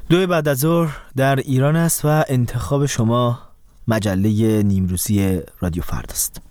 2 بعد از ظهر در ایران است و انتخاب شما مجله نیمروزی رادیو فردا است.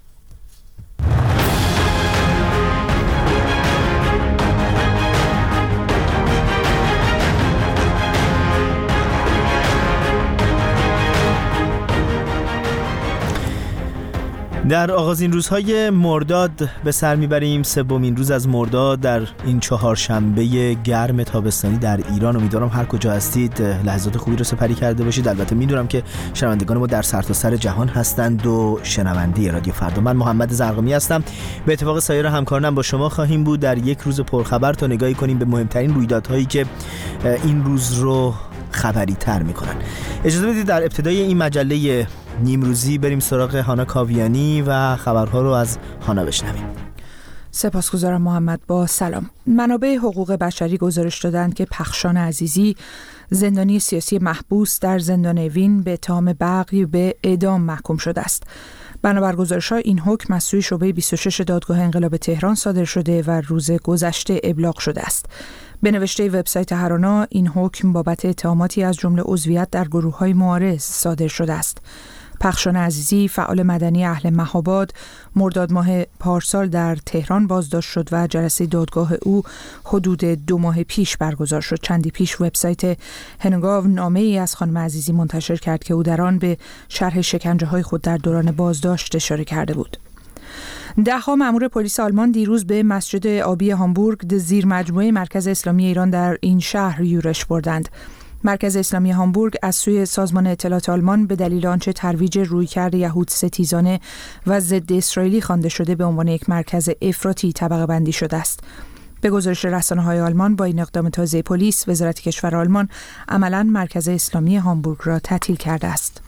در آغازین روزهای مرداد به سر میبریم. 3مین روز از مرداد در این 4شنبه گرم تابستانی در ایران. امیدوارم هر کجا هستید لحظات خوبی رو سپری کرده باشید. البته میدونم که شنوندگان ما در سرتاسر جهان هستند و شنونده رادیو فردا. من محمد زرقامی هستم. به اتفاق سایر همکارانم با شما خواهیم بود در یک روز پرخبر تا نگاهی کنیم به مهمترین رویدادهایی که این روز رو خبری تر میکنن. اجازه بدید در ابتدای این مجله نیمروزی بریم سراغ هانا کاویانی و خبرها رو از هانا بشنویم. سپاسگزارم محمد. با سلام. منابع حقوق بشری گزارش دادند که پخشان عزیزی، زندانی سیاسی محبوس در زندان اوین، به اتهام بغی به اعدام محکوم شده است. بنابر گزارش‌ها این حکم از سوی شعبه 26 دادگاه انقلاب تهران صادر شده و روز گذشته ابلاغ شده است. به نوشته وبسایت هرانا این حکم بابت اتهاماتی از جمله عضویت در گروه‌های معارض صادر شده است. پخشان عزیزی، فعال مدنی اهل مهاباد، مرداد ماه پارسال در تهران بازداشت شد و جلسه دادگاه او حدود 2 ماه پیش برگزار شد. چندی پیش وبسایت هنگاو نامه‌ای از خانم عزیزی منتشر کرد که او در آن به شرح شکنجه‌های خود در دوران بازداشت اشاره کرده بود. 10 مأمور پلیس آلمان دیروز به مسجد آبی هامبورگ، زیر مجموعه مرکز اسلامی ایران در این شهر یورش بردند. مرکز اسلامی هامبورگ از سوی سازمان اطلاعات آلمان به دلیل آنچه ترویج رویکرد یهود ستیزانه و ضد اسرائیلی خوانده شده به عنوان یک مرکز افراطی طبقه بندی شده است. به گزارش رسانه‌های آلمان با این اقدام تازه پلیس، وزارت کشور آلمان عملاً مرکز اسلامی هامبورگ را تعطیل کرده است.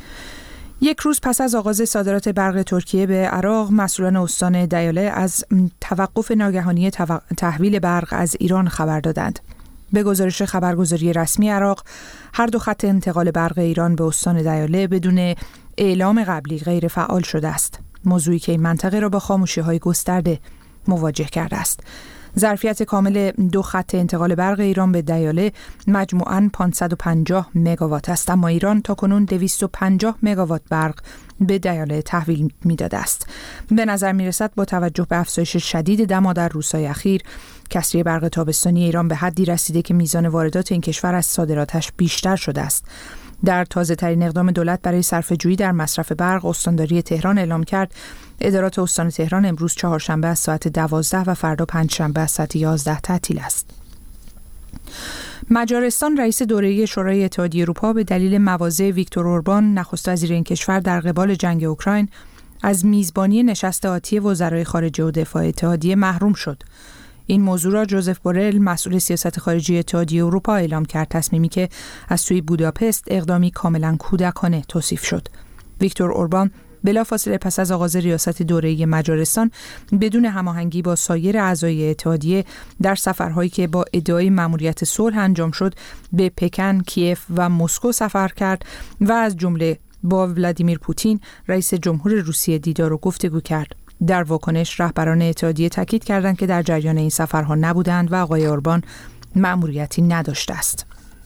یک روز پس از آغاز صادرات برق ترکیه به عراق، مسئولان استان دیاله از توقف ناگهانی تحویل برق از ایران خبر دادند. به گزارش خبرگزاری رسمی عراق، هر 2 خط انتقال برق ایران به استان دیاله بدون اعلام قبلی غیر فعال شده است. موضوعی که این منطقه را با خاموشی‌های گسترده مواجه کرده است. ظرفیت کامل 2 خط انتقال برق ایران به دیاله مجموعاً 550 مگاوات است، اما ایران تاکنون 250 مگاوات برق به دیاله تحویل می‌داده است. به نظر می‌رسد با توجه به افزایش شدید دما در روزهای اخیر، کسری برق تابستانی ایران به حدی رسیده که میزان واردات این کشور از صادراتش بیشتر شده است. در تازه‌ترین اقدام دولت برای صرفه‌جویی در مصرف برق، استانداری تهران اعلام کرد ادارات استان تهران امروز 4شنبه از ساعت 12 و فردا 5شنبه از ساعت 11 تعطیل است. مجارستان رئیس دوره شورای اتحادیه اروپا به دلیل مواضع ویکتور اوربان، نخست وزیر این کشور در قبال جنگ اوکراین، از میزبانی نشست آتی وزرای خارجه و دفاع اتحادیه محروم شد. این موضوع را جوزف بورل، مسئول سیاست خارجی اتحادیه اروپا، اعلام کرد، تصمیمی که از سوی بوداپست اقدامی کاملا کودکانه توصیف شد. ویکتور اوربان بلافاصله پس از آغاز ریاست دوره مجارستان بدون هماهنگی با سایر اعضای اتحادیه در سفرهایی که با ادعای مأموریت صلح انجام شد به پکن، کیف و مسکو سفر کرد و از جمله با ولادیمیر پوتین رئیس جمهور روسیه دیدار و گفتگو کرد. در واکنش رهبران اتحادیه تاکید کردند که در جریان این سفرها نبودند و آقای اوربان مأموریتی نداشته است.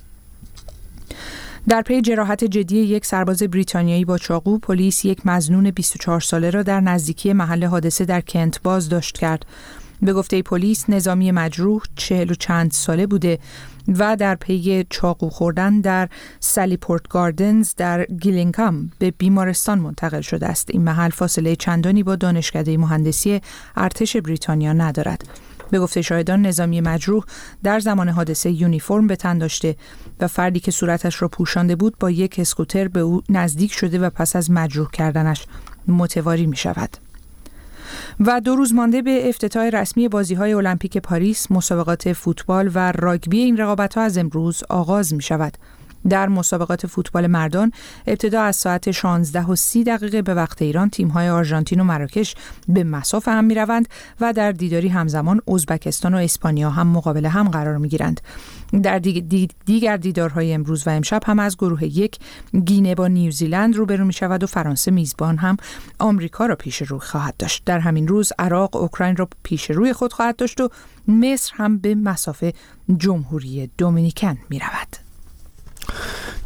در پی جراحت جدی یک سرباز بریتانیایی با چاقو، پلیس یک مظنون 24 ساله را در نزدیکی محل حادثه در کنت بازداشت کرد. به گفته پلیس، نظامی مجروح 40 و چند ساله بوده و در پی چاقو خوردن در سالیپورت گاردنز در گیلینگهام به بیمارستان منتقل شده است. این محل فاصله چندانی با دانشکده مهندسی ارتش بریتانیا ندارد. به گفته شاهدان، نظامی مجروح در زمان حادثه یونیفرم به تن داشته و فردی که صورتش را پوشانده بود با یک اسکوتر به او نزدیک شده و پس از مجروح کردنش متواری می شود. و 2 روز مانده به افتتاح رسمی بازی‌های المپیک پاریس، مسابقات فوتبال و راگبی این رقابت‌ها از امروز آغاز می شود. در مسابقات فوتبال مردان ابتدا از ساعت 16:30 به وقت ایران تیم‌های آرژانتین و مراکش به مصاف هم می‌روند و در دیداری همزمان ازبکستان و اسپانیا هم مقابل هم قرار می‌گیرند. در دیگر دیدارهای امروز و امشب هم از گروه 1 گینه با نیوزیلند روبرو می‌شود و فرانسه میزبان هم آمریکا را پیش رو خواهد داشت. در همین روز عراق اوکراین را پیش روی خود خواهد داشت و مصر هم به مصاف جمهوری دومینیکن می‌رود.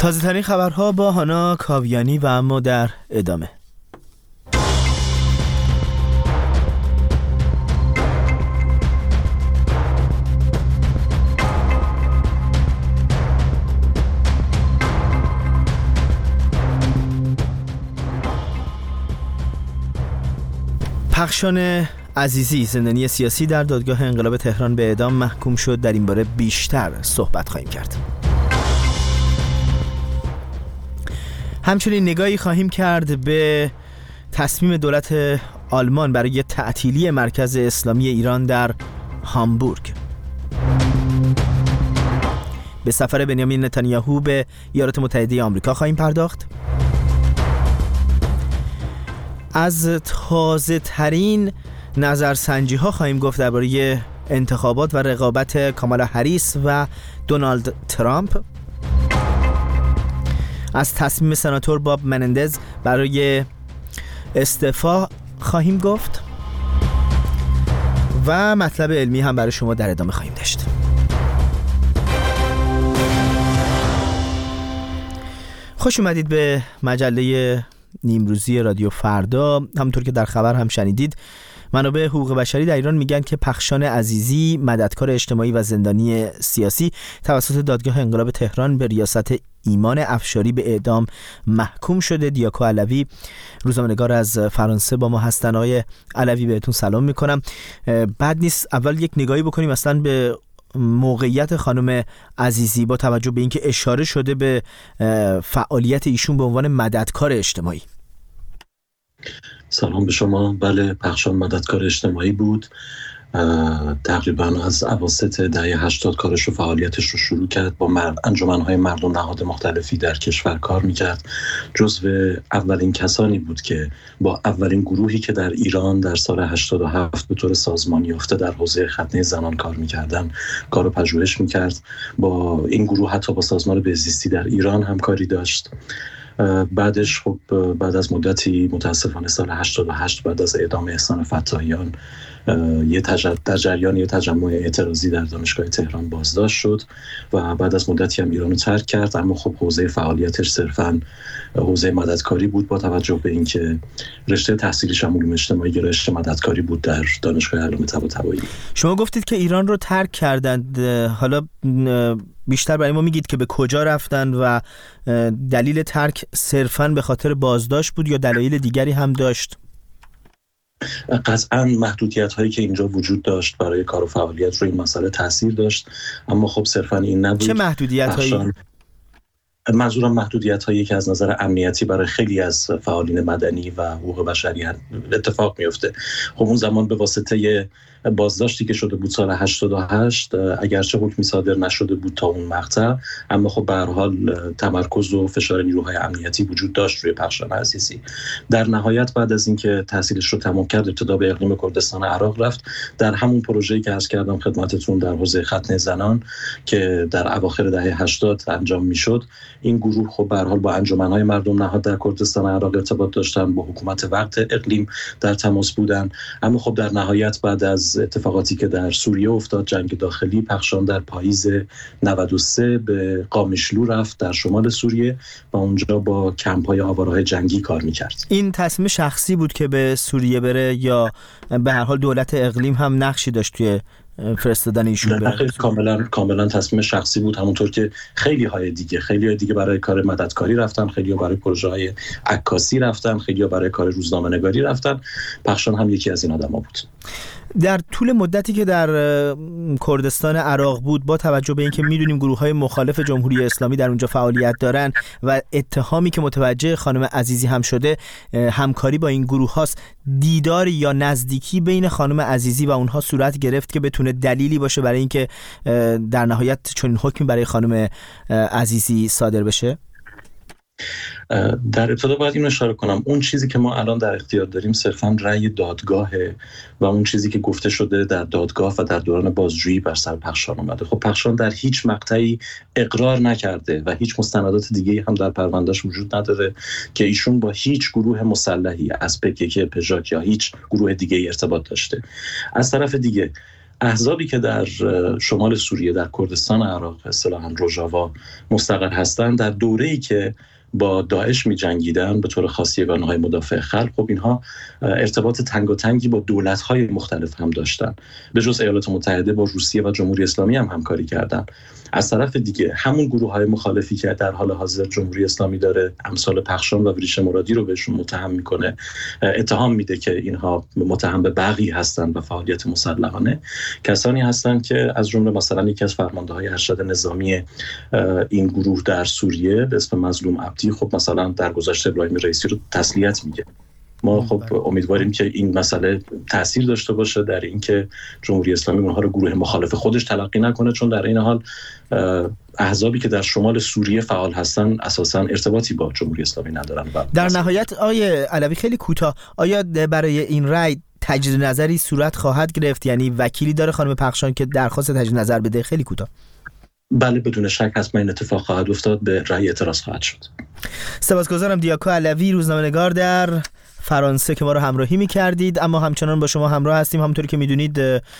تازه ترین خبرها با هانا کاویانی و اما در ادامه. پخشان عزیزی زندانی سیاسی در دادگاه انقلاب تهران به اعدام محکوم شد. در این باره بیشتر صحبت خواهیم کرد. همچنین نگاهی خواهیم کرد به تصمیم دولت آلمان برای تعطیلی مرکز اسلامی ایران در هامبورگ. به سفر بنیامین نتانیاهو به ایالات متحده آمریکا خواهیم پرداخت. از تازه ترین نظرسنجی ها خواهیم گفت درباره انتخابات و رقابت کامالا هریس و دونالد ترامپ. از تصمیم سناتور باب منندز برای استعفا خواهیم گفت و مطلب علمی هم برای شما در ادامه خواهیم داشت. خوش اومدید به مجله نیمروزی رادیو فردا. همونطور که در خبر هم شنیدید، منابع حقوق بشری در ایران میگن که پخشان عزیزی، مددکار اجتماعی و زندانی سیاسی، توسط دادگاه انقلاب تهران به ریاست ایمان افشاری به اعدام محکوم شده. دیاکو علوی روزنامه‌نگار از فرانسه با ما هستن. آقای علوی بهتون سلام میکنم. بد نیست اول یک نگاهی بکنیم اصلا به موقعیت خانم عزیزی با توجه به اینکه اشاره شده به فعالیت ایشون به عنوان مددکار اجتماعی. سلام به شما. بله، پخشان مددکار اجتماعی بود. تقریبا از اواسط دهه 80 کارش و فعالیتش رو شروع کرد. با انجمن‌های مردم نهاد مختلفی در کشور کار می‌کرد. جزو اولین کسانی بود که با اولین گروهی که در ایران در سال 87 به طور سازمانی یافته در حوزه ختنه زنان کار می‌کردن، کارو پژوهش می‌کرد. با این گروه حتی با سازمان بهزیستی در ایران همکاری داشت. بعدش خب بعد از مدتی متاسفانه سال 88 بعد از اعدام احسان فتاحیان در جریان یه تجمع اعتراضی در دانشگاه تهران بازداشت شد و بعد از مدتی هم ایران رو ترک کرد. اما خب حوزه فعالیتش صرفاً حوزه مددکاری بود، با توجه به اینکه رشته تحصیلیش هم علوم اجتماعی، رشته مددکاری بود در دانشگاه علامه طباطبایی. شما گفتید که ایران رو ترک کردند. حالا بیشتر برای ما میگید که به کجا رفتن و دلیل ترک صرفاً به خاطر بازداشت بود یا دلایل دیگری هم داشت؟ قطعاً محدودیت هایی که اینجا وجود داشت برای کار و فعالیت رو این مسئله تاثیر داشت، اما خب صرفاً این نبود. چه محدودیت هایی؟ منظورم محدودیت هایی که از نظر امنیتی برای خیلی از فعالین مدنی و حقوق بشری اتفاق میفته. خب اون زمان به واسطه بازداشتی که شده بود سال 88، اگرچه حکمی صادر نشده بود تا اون مقطع، اما خب به هر حال تمرکز و فشار نیروهای امنیتی وجود داشت روی پخشان عزیزی. در نهایت بعد از اینکه تحصیلش رو تمام کرد، ابتدا به اقلیم کردستان عراق رفت. در همون پروژه‌ای که عرض کردم خدمتتون در حوزه ختنه زنان که در اواخر دهه 80 انجام میشد، این گروه خب به هر حال با انجمن‌های مردم نهاد در کردستان عراق ارتباط داشتن، با حکومت وقت اقلیم در تماس بودن. اما خب در نهایت بعد از اتفاقاتی که در سوریه افتاد، جنگ داخلی، پخشان در پاییز 93 به قامشلو رفت در شمال سوریه و اونجا با کمپ‌های آواره‌های جنگی کار می‌کرد. این تصمیم شخصی بود که به سوریه بره یا به هر حال دولت اقلیم هم نقشی داشت توی فرستادن ایشون بره؟ کاملا تصمیم شخصی بود، همونطور که خیلی دیگه برای کار مددکاری رفتن، خیلی‌ها برای پروژه‌های عکاسی رفتن، خیلی‌ها برای کار روزنامه‌نگاری رفتن. پخشان هم یکی از این آدم‌ها بود. در طول مدتی که در کردستان عراق بود، با توجه به اینکه میدونیم گروه‌های مخالف جمهوری اسلامی در اونجا فعالیت دارن و اتهامی که متوجه خانم عزیزی هم شده همکاری با این گروه هاست، دیداری یا نزدیکی بین خانم عزیزی و اونها صورت گرفت که بتونه دلیلی باشه برای اینکه در نهایت چنین حکمی برای خانم عزیزی صادر بشه؟ در ابتدا باید اینو اشاره کنم، اون چیزی که ما الان در اختیار داریم صرفاً رأی دادگاهه و اون چیزی که گفته شده در دادگاه و در دوران بازجویی بر سر پخشان اومده. خب پخشان در هیچ مقطعی اقرار نکرده و هیچ مستندات دیگه‌ای هم در پروندهش وجود نداره که ایشون با هیچ گروه مسلحی از PKK، پژاک یا هیچ گروه دیگه‌ای ارتباط داشته. از طرف دیگه احزابی که در شمال سوریه در کردستان عراق اصطلاحاً روژاوا مستقر هستند در دوره‌ای که با داعش می‌جنگیدن به طور خاص یگانه‌های مدافع خلق، خب اینها ارتباط تنگاتنگی با دولت‌های مختلف هم داشتن. به جز ایالات متحده با روسیه و جمهوری اسلامی هم همکاری کردن. از طرف دیگه همون گروه‌های مخالفی که در حال حاضر جمهوری اسلامی داره امثال پخشان و وریش مرادی رو بهشون متهم میکنه، اتهام میده که اینها متهم به بغی هستند و فعالیت مسلحانه، کسانی هستند که از جمله مثلا یکی از فرمانده‌های ارشد نظامی این گروه در سوریه به اسم مظلوم عبدی خب مثلا در گذشته ابراهیم رئیسی رو تسلیت میگه. ما خب امیدواریم که این مسئله تأثیر داشته باشه در اینکه جمهوری اسلامی اونها رو گروه مخالف خودش تلقی نکنه، چون در این حال احزابی که در شمال سوریه فعال هستن اساساً ارتباطی با جمهوری اسلامی ندارن. در نهایت آیه علوی خیلی کوتاه، آیا برای این رأی تجدید نظری صورت خواهد گرفت؟ یعنی وکیلی داره خانم پخشان که درخواست تجدید نظر بده؟ خیلی کوتاه. بله بدون شک حتما این اتفاق خواهد افتاد، به رأی اعتراض خواهد شد. سپاسگزارم دیاکو علوی، روزنامه‌نگار در فرانسه که ما رو همراهی می‌کردید. اما همچنان با شما همراه هستیم. همونطوری که می‌دونید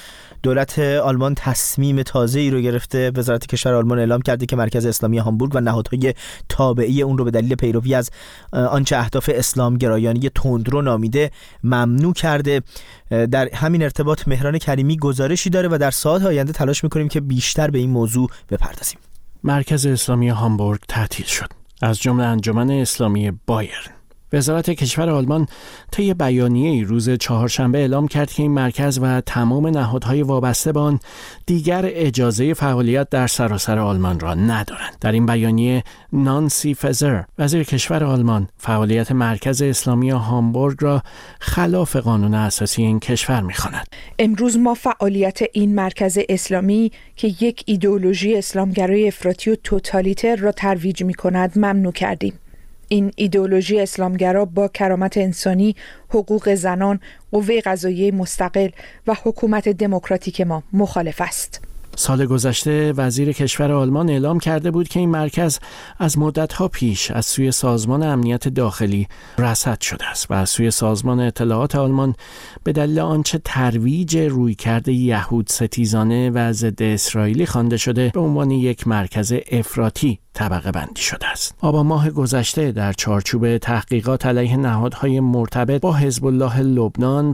دولت آلمان تصمیم تازه‌ای رو گرفته. وزارت کشور آلمان اعلام کرده که مرکز اسلامی هامبورگ و نهادهای تابعی اون رو به دلیل پیروی از آنچه اهداف اسلام گرایانه تندرو نامیده ممنوع کرده. در همین ارتباط مهران کریمی گزارشی داره و در ساعات آینده تلاش می‌کنیم که بیشتر به این موضوع بپردازیم. مرکز اسلامی هامبورگ تعطیل شد، از جمله انجمن اسلامی بایرن. وزارت کشور آلمان طی بیانیه‌ای روز چهارشنبه اعلام کرد که این مرکز و تمام نهادهای وابسته به آن دیگر اجازه فعالیت در سراسر آلمان را ندارند. در این بیانیه نانسی فزر، وزیر کشور آلمان، فعالیت مرکز اسلامی هامبورگ را خلاف قانون اساسی این کشور می‌خواند. امروز ما فعالیت این مرکز اسلامی که یک ایدئولوژی اسلامگرای افراطی و توتالیتر را ترویج می‌کند ممنوع کردیم. این ایدئولوژی اسلامگرا با کرامت انسانی، حقوق زنان، قوه قضاییه مستقل و حکومت دموکراتیک ما مخالف است. سال گذشته وزیر کشور آلمان اعلام کرده بود که این مرکز از مدت‌ها پیش از سوی سازمان امنیت داخلی رصد شده است و از سوی سازمان اطلاعات آلمان به دلیل آنچه ترویج رویکرد یهود ستیزانه و ضد اسرائیلی خوانده شده به عنوان یک مرکز افراطی طبقه بندی شده است. آبان ماه گذشته در چارچوب تحقیقات علیه نهادهای مرتبط با حزب الله لبنان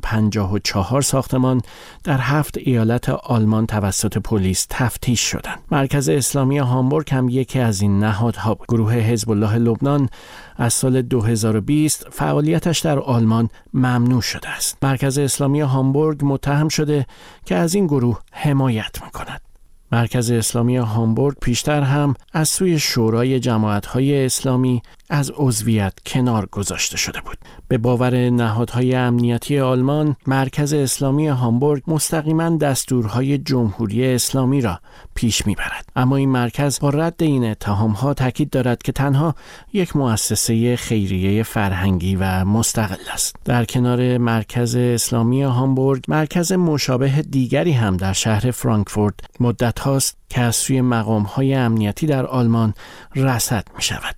54 ساختمان در 7 ایالت آلمان توسط پلیس تفتیش شدند. مرکز اسلامی هامبورگ هم یکی از این نهادها بود. گروه حزب الله لبنان از سال 2020 فعالیتش در آلمان ممنوع شده است. مرکز اسلامی هامبورگ متهم شده که از این گروه حمایت می‌کند. مرکز اسلامی هامبورگ پیشتر هم از سوی شورای جماعت‌های اسلامی از عضویت کنار گذاشته شده بود. به باور نهادهای امنیتی آلمان، مرکز اسلامی هامبورگ مستقیما دستورهای جمهوری اسلامی را پیش میبرد. اما این مرکز با رد این اتهام‌ها تاکید دارد که تنها یک مؤسسه خیریه فرهنگی و مستقل است. در کنار مرکز اسلامی هامبورگ، مرکز مشابه دیگری هم در شهر فرانکفورت مدت هاست که از سوی مقام‌های امنیتی در آلمان رصد می‌شود.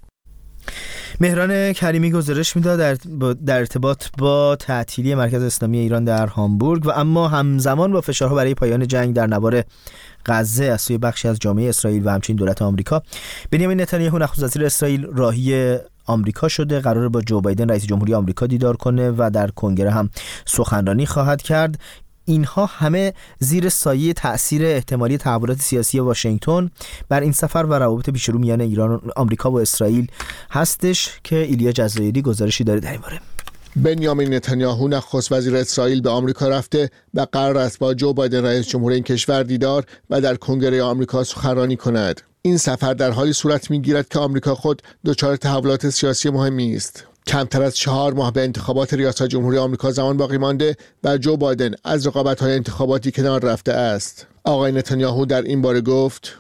مهران کریمی گزارش میداد در ارتباط با تعطیلی مرکز اسلامی ایران در هامبورگ و اما همزمان با فشارها برای پایان جنگ در نوار غزه از سوی بخشی از جامعه اسرائیل و همچنین دولت آمریکا، بنیامین نتانیاهو نخست وزیر اسرائیل راهی آمریکا شده. قراره با جو بایدن رئیس جمهوری آمریکا دیدار کنه و در کنگره هم سخنرانی خواهد کرد. اینها همه زیر سایه تأثیر احتمالی تحولات سیاسی واشنگتن بر این سفر و روابط پیشرو میان ایران، آمریکا و اسرائیل هستش که ایلیا جزایری گزارشی داره در این باره. بنیامین نتانیاهو نخست وزیر اسرائیل به آمریکا رفته و قرار است با جو بایدن رئیس جمهوری این کشور دیدار و در کنگره آمریکا سخنرانی کند. این سفر در حالی صورت می‌گیرد که آمریکا خود دچار تحولات سیاسی مهمی است. کمتر از 4 ماه به انتخابات ریاست جمهوری آمریکا زمان باقی مانده و جو بایدن از رقابت‌های انتخاباتی کنار رفته است. آقای نتانیاهو در این باره گفت: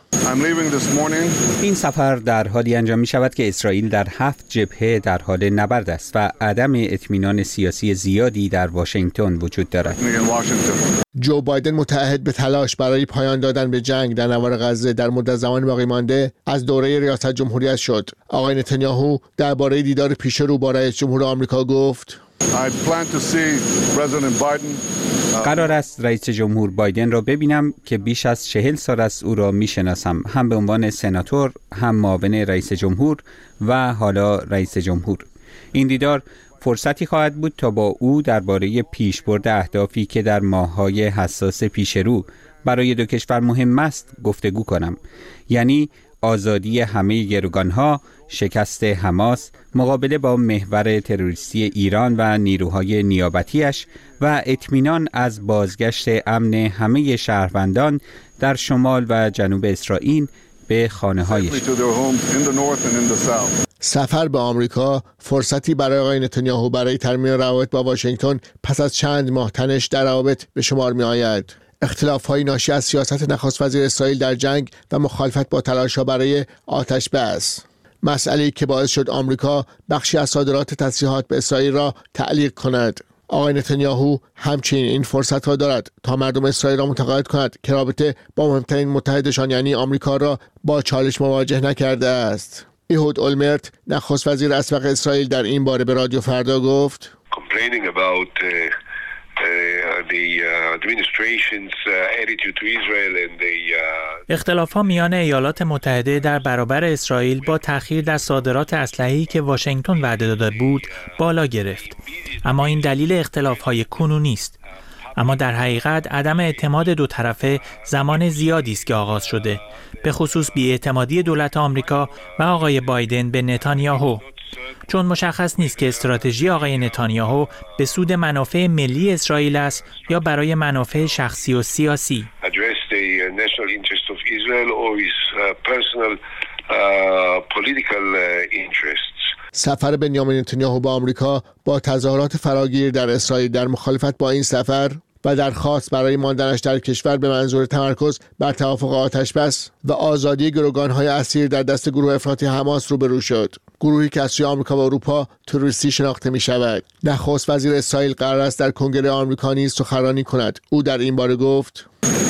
این سفر در حالی انجام می شود که اسرائیل در 7 جبهه در حال نبرد است و عدم اطمینان سیاسی زیادی در واشنگتن وجود دارد. جو بایدن متعهد به تلاش برای پایان دادن به جنگ در نوار غزه در مدت زمان باقی مانده از دوره ریاست جمهوریت شد. آقای نتانیاهو درباره دیدار پیش رو با رئیس جمهور آمریکا گفت: قرار است رئیس جمهور بایدن را ببینم که بیش از 40 سال است او را میشناسم، هم به عنوان سناتور، هم معاون رئیس جمهور و حالا رئیس جمهور. این دیدار فرصتی خواهد بود تا با او درباره پیشبرد اهدافی که در ماه‌های حساس پیش رو برای دو کشور مهم است گفتگو کنم، یعنی آزادی همه گروگانها، شکست حماس، مقابله با محور تروریستی ایران و نیروهای نیابتیش و اطمینان از بازگشت امن همه شهروندان در شمال و جنوب اسرائیل به خانه‌هایشان. سفر به آمریکا فرصتی برای آقای نتانیاهو برای ترمیم روابط با واشنگتن پس از چند ماه تنش در روابط به شمار می آید. اختلاف‌های ناشی از سیاست نخست وزیر اسرائیل در جنگ و مخالفت با تلاش‌ها برای آتش بس، مسئله‌ای که باعث شد آمریکا بخشی از صادرات تسلیحات به اسرائیل را تعلیق کند. آقای نتانیاهو همچنین این فرصت را دارد تا مردم اسرائیل را متقاعد کند که رابطه با مهمترین متحدشان یعنی آمریکا را با چالش مواجه نکرده است. ایهود اولمرت نخست وزیر اسبق اسرائیل در این باره به رادیو فردا گفت اختلاف‌ها میان ایالات متحده در برابر اسرائیل با تأخیر در صادرات اسلحه‌ای که واشنگتن وعده داده بود بالا گرفت. اما این دلیل اختلاف‌های کنونی است. اما در حقیقت عدم اعتماد دو طرفه زمان زیادی است که آغاز شده، به خصوص بی‌اعتمادی دولت آمریکا و آقای بایدن به نتانیاهو، چون مشخص نیست که استراتژی آقای نتانیاهو به سود منافع ملی اسرائیل است یا برای منافع شخصی و سیاسی. سفر بنیامین نتانیاهو به آمریکا با تظاهرات فراگیر در اسرائیل در مخالفت با این سفر و درخواست برای ماندنش در کشور به منظور تمرکز بر توافق آتشبس و آزادی گروگان‌های اسیر در دست گروه افراطی حماس روبرو شد. گروهی که از سوی آمریکا و اروپا تروریستی شناخته می شود. نخست وزیر اسرائیل قرار است در کنگره آمریکا نیز سخنرانی کند. او در این باره گفت: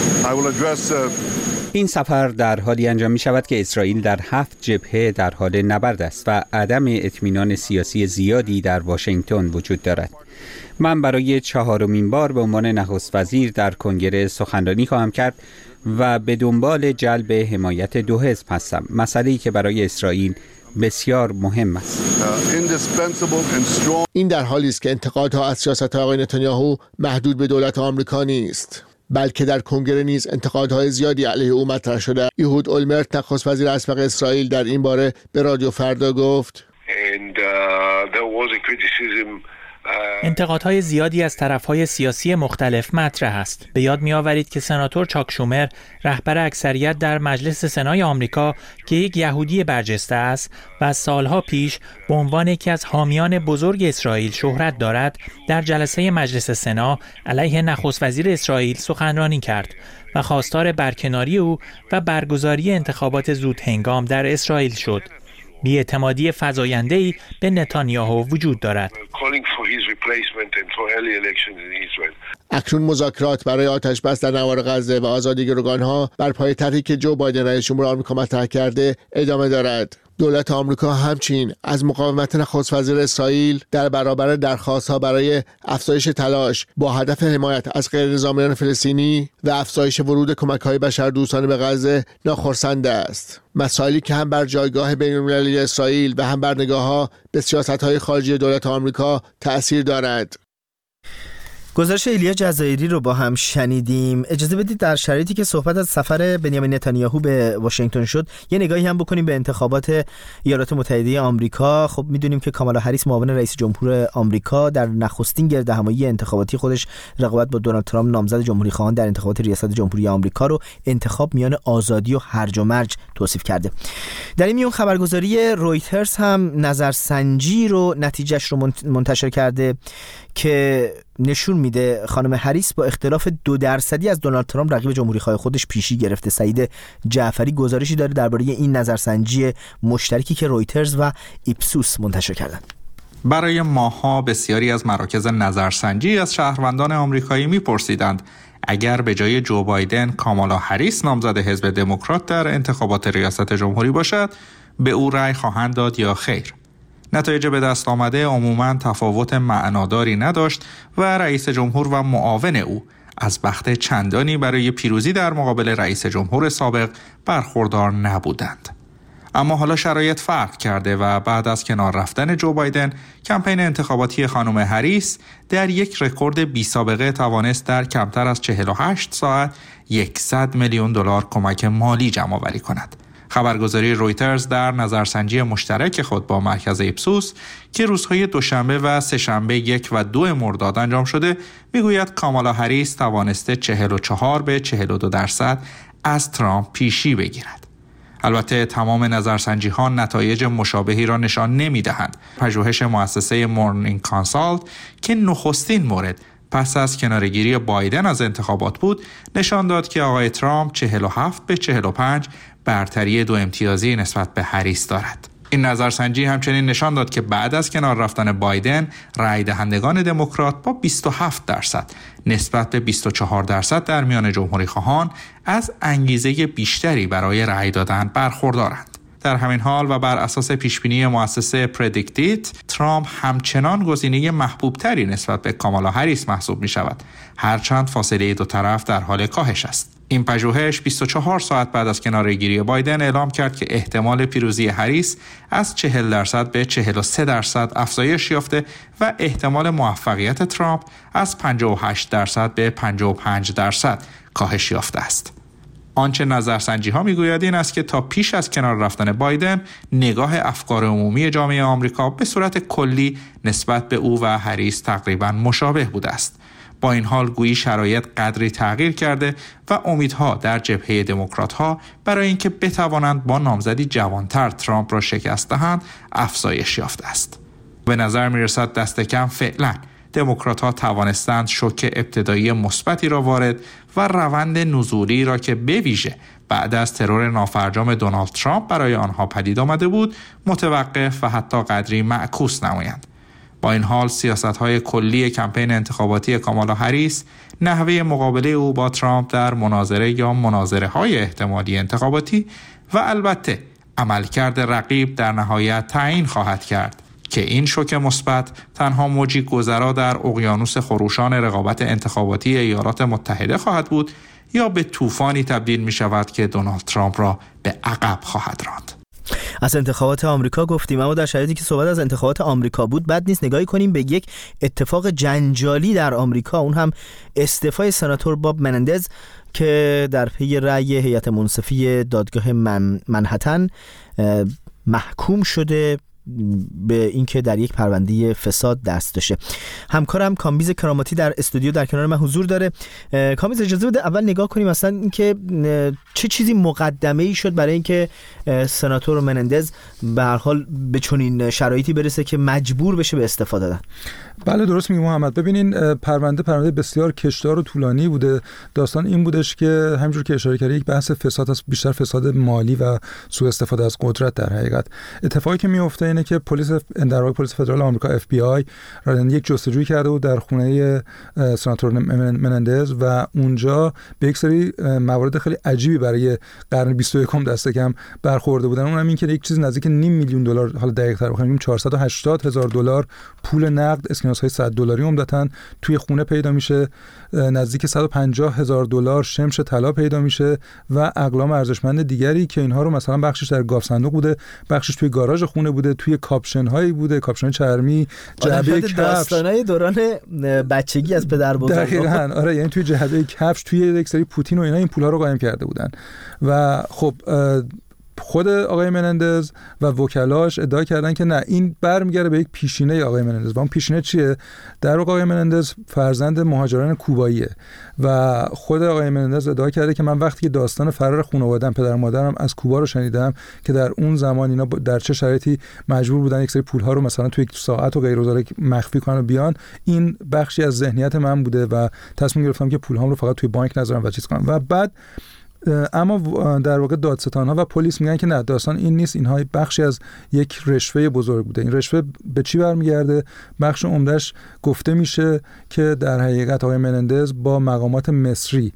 این سفر در حالی انجام می شود که اسرائیل در 7 جبهه در حال نبرد است و عدم اطمینان سیاسی زیادی در واشنگتن وجود دارد. من برای 4مین بار به عنوان نخست وزیر در کنگره سخنرانی خواهم کرد و به دنبال جلب حمایت دو حزب هستم، مسئله‌ای که برای اسرائیل بسیار مهم است. این در حالی است که انتقادها از سیاست آقای نتانیاهو محدود به دولت آمریکا نیست، بلکه در کنگره نیز انتقادهای زیادی علیه او مطرح شده. ایهود اولمرت نخست وزیر اسبق اسرائیل در این باره به رادیو فردا گفت: انتقادهای زیادی از طرفهای سیاسی مختلف مطرح است. به یاد می‌آورید که سناتور چاک شومر، رهبر اکثریت در مجلس سنای آمریکا که یک یهودی برجسته است و از سالها پیش به عنوان یکی از حامیان بزرگ اسرائیل شهرت دارد، در جلسه مجلس سنا علیه نخست وزیر اسرائیل سخنرانی کرد و خواستار برکناری او و برگزاری انتخابات زود هنگام در اسرائیل شد. بی‌اعتمادی فزاینده‌ای به نتانیاهو وجود دارد. اکنون مذاکرات برای آتشبس در نوار غزه و آزادی گروگان‌ها بر پای طرحی که جو بایدن رئیس جمهور آمریکا مطرح کرده ادامه دارد. دولت آمریکا همچنین از مقاومت نخست وزیر اسرائیل در برابر درخواست‌ها برای افزایش تلاش با هدف حمایت از غیرنظامیان فلسطینی و افزایش ورود کمک‌های بشردوستانه به غزه ناخرسند است. مسائلی که هم بر جایگاه بین‌المللی اسرائیل و هم بر نگاه‌ها به سیاست‌های خارجی دولت آمریکا تأثیر دارد. گزارش ایلیا جزایری رو با هم شنیدیم. اجازه بدید در شرایطی که صحبت از سفر بنیامین نتانیاهو به واشنگتن شد یه نگاهی هم بکنیم به انتخابات ایالات متحده آمریکا. خب میدونیم که کامالا هریس معاون رئیس جمهور آمریکا در نخستین گردهمایی انتخاباتی خودش رقابت با دونالد ترامپ نامزد جمهوری خواهان در انتخابات ریاست جمهوری آمریکا رو انتخاب میان آزادی و هرج و مرج توصیف کرده. در این میون خبرگزاری رویترز هم نظرسنجی رو نتیجهش رو منتشر کرده که نشون میده خانم هریس با اختلاف 2% از دونالد ترامپ رقیب جمهوری‌خواه خودش پیشی گرفته. سعید جعفری گزارشی داره درباره این نظرسنجی مشترکی که رویترز و ایپسوس منتشر کردن. برای ماه‌ها بسیاری از مراکز نظرسنجی از شهروندان آمریکایی میپرسیدند اگر به جای جو بایدن کامالا هریس نامزد حزب دموکرات در انتخابات ریاست جمهوری باشد به او رأی خواهند داد یا خیر. نتایج به دست آمده عموماً تفاوت معناداری نداشت و رئیس جمهور و معاون او از بخت چندانی برای پیروزی در مقابل رئیس جمهور سابق برخوردار نبودند. اما حالا شرایط فرق کرده و بعد از کنار رفتن جو بایدن، کمپین انتخاباتی خانم هریس در یک رکورد بی سابقه توانست در کمتر از 48 ساعت 100 میلیون دلار کمک مالی جمع آوری کند. خبرگزاری رویترز در نظرسنجی مشترک خود با مرکز ایپسوس که روزهای دوشنبه و سه‌شنبه 1 و 2 مرداد انجام شده میگوید کامالا هریس توانسته 44 به 42% از ترامپ پیشی بگیرد. البته تمام نظرسنجی ها نتایج مشابهی را نشان نمی دهند. پژوهش مؤسسه مورنینگ کانسالت که نخستین مورد پس از کناره‌گیری بایدن از انتخابات بود، نشان داد که آقای ترامپ 47 به 45 برتری 2 امتیازی نسبت به هریس دارد. این نظرسنجی همچنین نشان داد که بعد از کنار رفتن بایدن، رأی دهندگان دموکرات با 27% نسبت به 24% در میان جمهوری خواهان از انگیزه بیشتری برای رأی دادن برخوردارند. در همین حال و بر اساس پیشبینی مؤسسه پردیکتیت، ترامپ همچنان گزینه محبوبتری نسبت به کامالا هریس محسوب می شود، هرچند فاصله دو طرف در حال کاهش است. این پژوهش 24 ساعت بعد از کناره‌گیری بایدن اعلام کرد که احتمال پیروزی هریس از 40% به 43% افزایش یافته و احتمال موفقیت ترامپ از 58% به 55% کاهش یافته است. آنچه نظرسنجی ها میگوید این است که تا پیش از کنار رفتن بایدن، نگاه افکار عمومی جامعه آمریکا به صورت کلی نسبت به او و هریس تقریباً مشابه بوده است. با این حال گویی شرایط قدری تغییر کرده و امیدها در جبهه دموکرات‌ها برای اینکه بتوانند با نامزدی جوانتر ترامپ را شکست دهند افزایش یافته است. به نظر می‌رسد دست کم فعلا دموکرات‌ها توانستند شوک ابتدایی مثبتی را وارد و روند نزولی را که به ویژه بعد از ترور نافرجام دونالد ترامپ برای آنها پدید آمده بود متوقف و حتی قدری معکوس نمایند. با این حال سیاست‌های کلی کمپین انتخاباتی کامالا هریس، نحوه مقابله او با ترامپ در مناظره یا مناظره‌های احتمالی انتخاباتی و البته عملکرد رقیب در نهایت تعیین خواهد کرد که این شوک مثبت تنها موجی گذرا در اقیانوس خروشان رقابت انتخاباتی ایالات متحده خواهد بود یا به طوفانی تبدیل می شود که دونالد ترامپ را به عقب خواهد راند. از انتخابات آمریکا گفتیم، اما در شرایطی که صحبت از انتخابات آمریکا بود بد نیست نگاهی کنیم به یک اتفاق جنجالی در آمریکا، اون هم استعفای سناتور باب منندز که در پی رأی هیئت منصفی دادگاه منهتن محکوم شده به اینکه در یک پرونده فساد دست داشته. همکارم کامبیز کراماتی در استودیو در کنار من حضور داره. کامبیز اجازه بده اول نگاه کنیم اصلا اینکه چه چیزی مقدمه‌ای شد برای اینکه سناتور منندز به هر حال به چنین شرایطی برسه که مجبور بشه به استعفا دادن. بله درست میگی محمد. ببینین پرونده بسیار کشدار و طولانی بوده. داستان این بودش که همونجور که اشاره کردی یک بحث فساد است، بیشتر فساد مالی و سوء استفاده از قدرت. در حقیقت اتفاقی که میفته اینه که پلیس فدرال آمریکا FBI یک جستجویی کرده بود در خونه سناتور منندز و اونجا به یک سری موارد خیلی عجیبی برای قرن 21 دست کم برخورده بودن. اونم این که یک چیز نزدیک $500,000، حالا دقیق‌تر بخوایم $480,000 پول نقد، اسکناس‌های $100 عمدتاً توی خونه پیدا میشه، نزدیک $150,000 شمش طلا پیدا میشه و اقلام ارزشمند دیگری که اینها رو مثلا بخشش در گاف صندوق بوده، بخشش توی گاراژ خونه بوده، توی کاپشن هایی بوده، کاپشن چرمی، جعبه کفش، داستانای دوران بچگی از پدر بزرگان. دقیقاً آره، یعنی توی جعبه کفش توی یک سری پوتین و اینا این پول‌ها رو قایم کرده بودن. و خب خود آقای منندز و وکلاش ادعا کردن که نه، این برمیگره به یک پیشینه آقای منندز. و اون پیشینه چیه؟ در واقع آقای منندز فرزند مهاجران کوباییه و خود آقای منندز ادعا کرده که من وقتی که داستان فرار خانواده‌ام، پدر مادرم از کوبا رو شنیدم که در اون زمان اینا در چه شرایطی مجبور بودن یک سری پول‌ها رو مثلا توی یک ساعت و غیر و ذالک مخفی کنن و بیان، این بخشی از ذهنیت من بوده و تصمیم گرفتم که پول‌هام رو فقط توی بانک نذارم و چیز کنم. و بعد اما در واقع دادستان‌ها و پلیس میگن که نه، داستان این نیست، اینها بخشی از یک رشوه بزرگ بوده. این رشوه به چی برمیگرده؟ بخش عمده‌اش گفته میشه که در حقیقت آقای منندز با مقامات مصری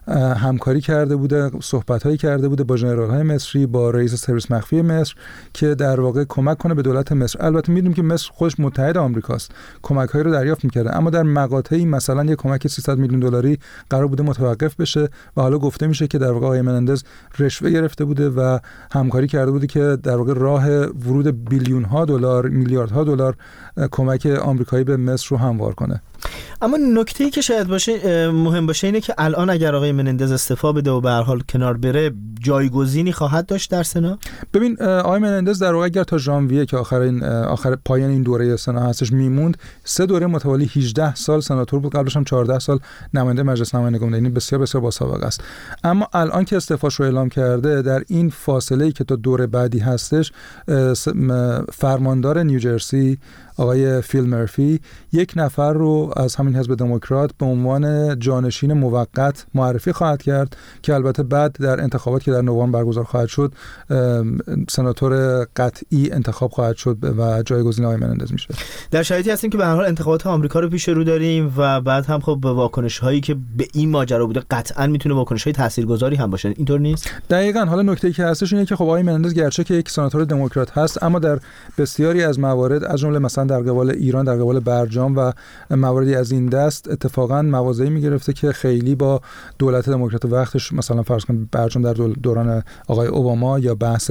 همکاری کرده بوده، صحبت‌هایی کرده بوده با ژنرال‌های مصری، با رئیس سرویس مخفی مصر که در واقع کمک کنه به دولت مصر. البته می‌دونیم که مصر خودش متحد آمریکاست، کمک‌هایی رو دریافت می‌کرده، اما در مقاطعی مثلا یک کمک 300 میلیون دلاری قرار بوده متوقف بشه و حالا گفته میشه که در واقع آقای منندز رشوه گرفته بوده و همکاری کرده بوده که در واقع راه ورود بیلیون‌ها دلار، میلیاردها دلار کمک آمریکایی به مصر رو هموار کنه. اما نکته‌ای که شاید باشه مهم باشه اینه که الان اگر آقای منندز استعفا بده و به هر حال کنار بره، جایگزینی خواهد داشت در سنا؟ ببین آقای منندز در واقع اگر تا ژانویه که آخر پایان این دوره سنا هستش میموند، 3 دوره متوالی 18 سال سناتور بود، قبلش هم 14 سال نماینده مجلس نمایندگان، یعنی بسیار بسیار باسابقه است. اما الان که استعفاش رو اعلام کرده، در این فاصله‌ای که تا دوره بعدی هستش، فرماندار نیوجرسی آقای فیل مرفی یک نفر رو از همین حزب دموکرات به عنوان جانشین موقت معرفی خواهد کرد که البته بعد در انتخابات که در نوامبر برگزار خواهد شد سناتور قطعی انتخاب خواهد شد و جایگزین آقای منندز میشه. در شرایطی هستیم که به هر حال انتخابات آمریکا رو پیش رو داریم و بعد هم خب واکنش هایی که به این ماجرا بوده قطعا میتونه واکنش های تاثیرگذاری هم باشه، اینطور نیست؟ دقیقاً. حالا نکته‌ای که هستش اینه که خب آقای منندز گرچه که یک سناتور دموکرات هست، اما در بسیاری از موارد از جمله مثلا در قبال ایران، در قبال برجام و مواردی از این دست اتفاقا مواضعی میگرفته که خیلی با دولت دموکرات وقتش، مثلا فرض کن برجام در دوران آقای اوباما یا بحث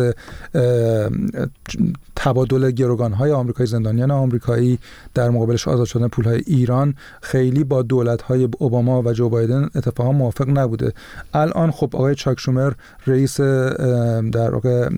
تبادل گروگان‌های آمریکایی، زندانیان آمریکایی در مقابلش آزاد شدن پول‌های ایران، خیلی با دولت‌های اوباما و جو بایدن اتفاقا موافق نبوده. الان خب آقای چاک شومر رئیس در واقع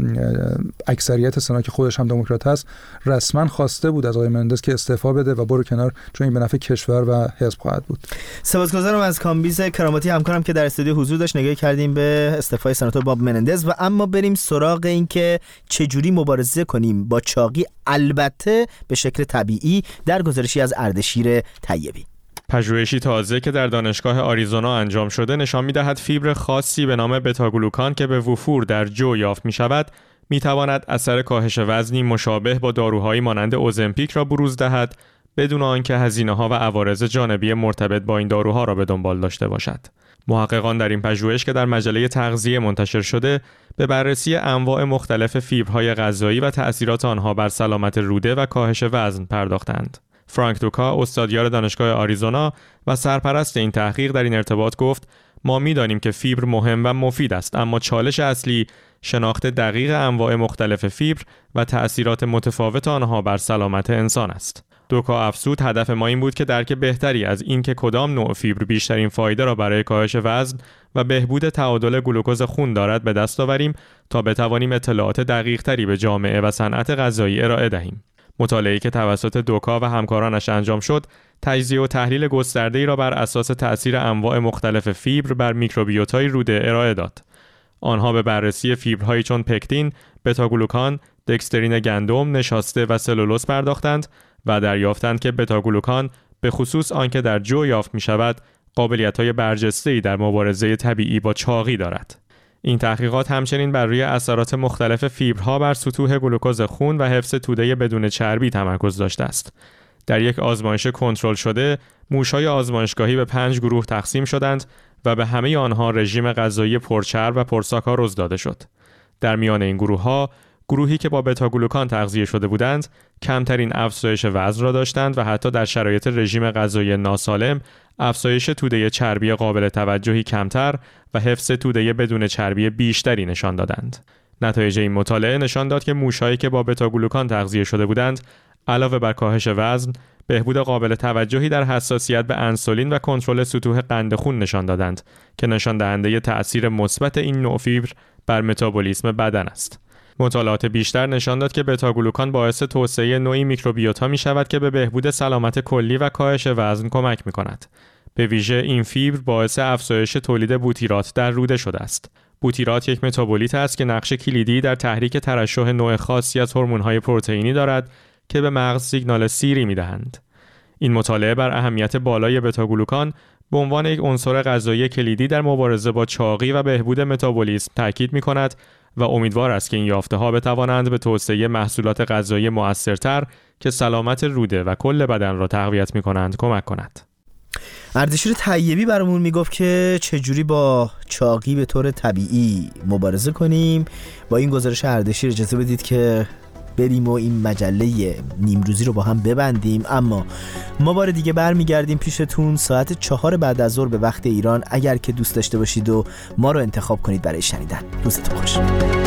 اکثریت سنا که خودش هم دموکرات هست، رسما خواسته بود از آقای منندز که استعفا بده و برو کنار، چون این به نفع کشور و حزب خواهد بود. سپاسگزارم از کامبیز کراماتی همکارم که در استودیو حضور داشت. نگاهی کردیم به استعفای سناتور باب منندز و اما بریم سراغ این که چجوری مبارزه کنیم با چاقی، البته به شکل طبیعی، در گزارشی از اردشیر طیبی. پژوهشی تازه که در دانشگاه آریزونا انجام شده نشان می‌دهد فیبر خاصی به نام بتاگلوکان که به وفور در جو یافت می‌شود می‌تواند اثر کاهش وزنی مشابه با داروهایی مانند اوزمپیک را بروز دهد بدون آنکه هزینه‌ها و عوارض جانبی مرتبط با این داروها را به دنبال داشته باشد. محققان در این پژوهش که در مجله تغذیه منتشر شده به بررسی انواع مختلف فیبرهای غذایی و تأثیرات آنها بر سلامت روده و کاهش وزن پرداختند. فرانک دوکا، استادیار دانشگاه آریزونا و سرپرست این تحقیق، در این ارتباط گفت: ما می‌دانیم که فیبر مهم و مفید است، اما چالش اصلی شناخت دقیق انواع مختلف فیبر و تأثیرات متفاوت آنها بر سلامت انسان است. دوکا افزود: هدف ما این بود که درک بهتری از این که کدام نوع فیبر بیشترین فایده را برای کاهش وزن و بهبود تعادل گلوکوز خون دارد به دست آوریم تا بتوانیم اطلاعات دقیق‌تری به جامعه و صنعت غذایی ارائه دهیم. مطالعه‌ای که توسط دوکا و همکارانش انجام شد، تجزیه و تحلیل گسترده‌ای را بر اساس تأثیر انواع مختلف فیبر بر میکروبیوتای روده ارائه داد. آنها به بررسی فیبرهایی چون پکتین، بتاگلوکان، دکسترین گندم، نشاسته و سلولوز پرداختند و دریافتند که بتاگلوکان به خصوص آنکه در جو یافت می شود قابلیت‌های برجسته‌ای در مبارزه طبیعی با چاقی دارد. این تحقیقات همچنین بر روی اثرات مختلف فیبرها بر سطوح گلوکوز خون و حفظ توده بدون چربی تمرکز داشته است. در یک آزمایش کنترل شده، موش‌های آزمایشگاهی به 5 گروه تقسیم شدند و به همه آنها رژیم غذایی پرچرب و پرساکاروز داده شد. در میان این گروه‌ها، گروهی که با بتاگلوکان تغذیه شده بودند، کمترین افزایش وزن را داشتند و حتی در شرایط رژیم غذایی ناسالم، افزایش توده چربی قابل توجهی کمتر و حفظ توده بدون چربی بیشتری نشان دادند. نتایج این مطالعه نشان داد که موش‌هایی که با بتاگلوکان تغذیه شده بودند، علاوه بر کاهش وزن، بهبود قابل توجهی در حساسیت به انسولین و کنترل سطوح قند خون نشان دادند که نشان دهنده تأثیر مثبت این نوع فیبر بر متابولیسم بدن است. مطالعات بیشتر نشان داد که بتاگلوکان باعث توسعه نوعی میکروبیوتا می شود که به بهبود سلامت کلی و کاهش وزن کمک می کند. به ویژه این فیبر باعث افزایش تولید بوتیرات در روده شده است. بوتیرات یک متابولیت است که نقش کلیدی در تحریک ترشح نوع خاصی از هورمون‌های پروتئینی دارد که به مغز سیگنال سیری می‌دهند. این مطالعه بر اهمیت بالای بتاگلوکان به عنوان یک عنصر غذایی کلیدی در مبارزه با چاقی و بهبود متابولیسم تاکید می‌کند و امیدوار است که این یافته‌ها بتوانند به توسعه محصولات غذایی مؤثرتر که سلامت روده و کل بدن را تقویت می‌کنند کمک کند. اردشیر طیبی برامون میگفت که چجوری با چاقی به طور طبیعی مبارزه کنیم. با این گزارش اردشیر اجازه بدید که بریم و این مجله نیمروزی رو با هم ببندیم، اما ما بار دیگه برمیگردیم پیشتون ساعت 4 بعد از ظهر به وقت ایران، اگر که دوست داشته باشید و ما رو انتخاب کنید برای شنیدن. روزتون خوش.